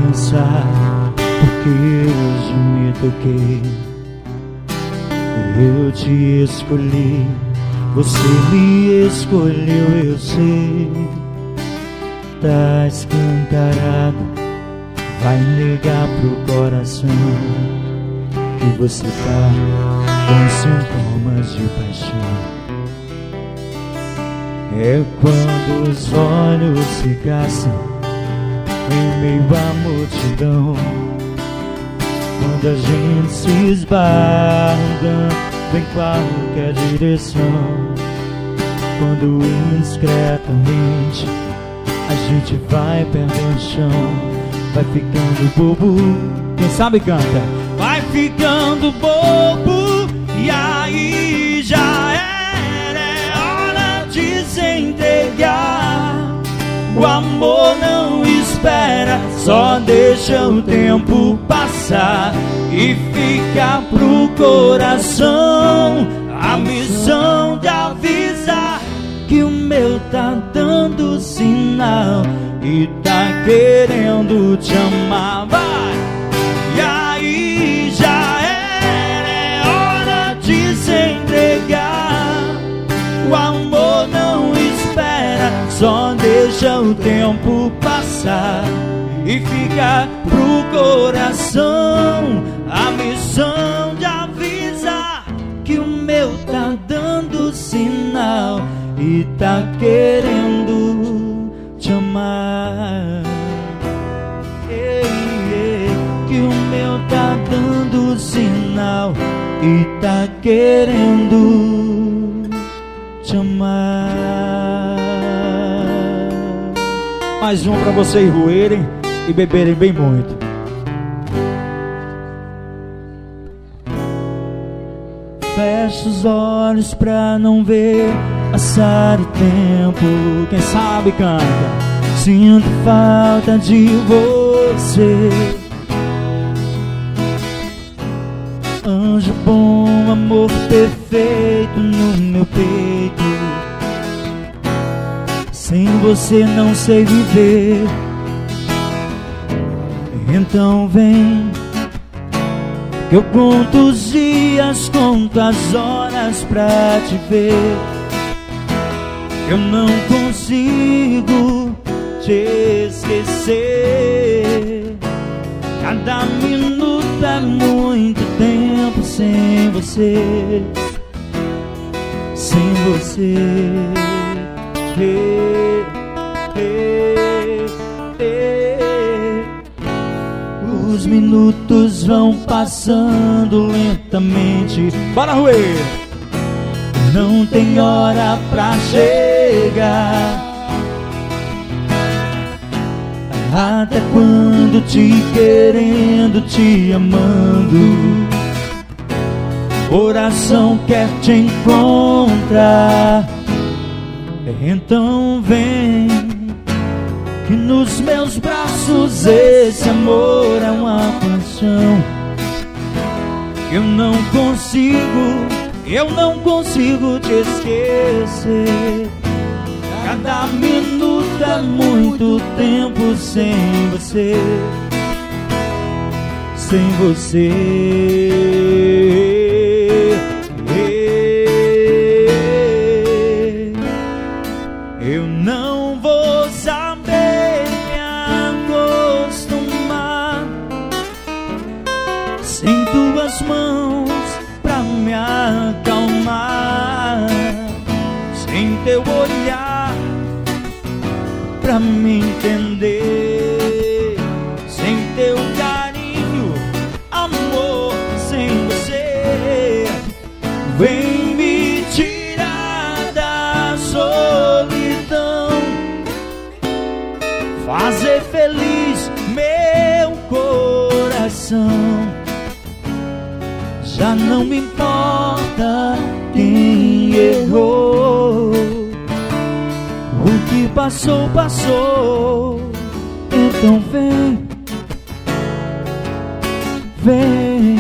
pensar, porque hoje me toquei. Eu te escolhi, você me escolheu, eu sei. Tá escancarado, vai negar pro coração que você tá com sintomas de paixão. É quando os olhos se gastam em meio à multidão, quando a gente se esbarra em qualquer direção, quando indiscretamente a gente vai perdendo o chão, vai ficando bobo. Quem sabe canta. Vai ficando bobo e aí já era, é hora de se entregar. O amor não espera, só deixa o tempo passar e fica pro coração a missão de avisar que o meu tá dando sinal e tá querendo te amar. Vai! E aí já era, é hora de se entregar. O amor não espera, só deixa o tempo passar e fica pro coração a missão de avisar que o meu tá dando sinal e tá querendo te amar. Que o meu tá dando sinal e tá querendo te amar. Mais um pra vocês roerem e beberem bem muito. Fecha os olhos pra não ver passar o tempo. Quem sabe canta. Sinto falta de você, anjo bom, amor perfeito no meu peito. Sem você não sei viver. Então vem, que eu conto os dias, conto as horas pra te ver. Eu não consigo te esquecer. Cada minuto é muito tempo sem você. Sem você. Os minutos vão passando lentamente. Bora, Rui! Não tem hora pra chegar. Até quando te querendo, te amando, coração quer te encontrar. Então vem, que nos meus braços esse amor é uma paixão. Eu não consigo te esquecer. Cada minuto é muito tempo sem você. Sem você. Eu não vou saber me acostumar sem tuas mãos pra me acalmar, sem teu olhar pra me entender, sem teu carinho, amor, sem você. Vem me tirar da solidão, fazer feliz meu coração. Já não me importa quem errou, o que passou, passou. Então vem, vem.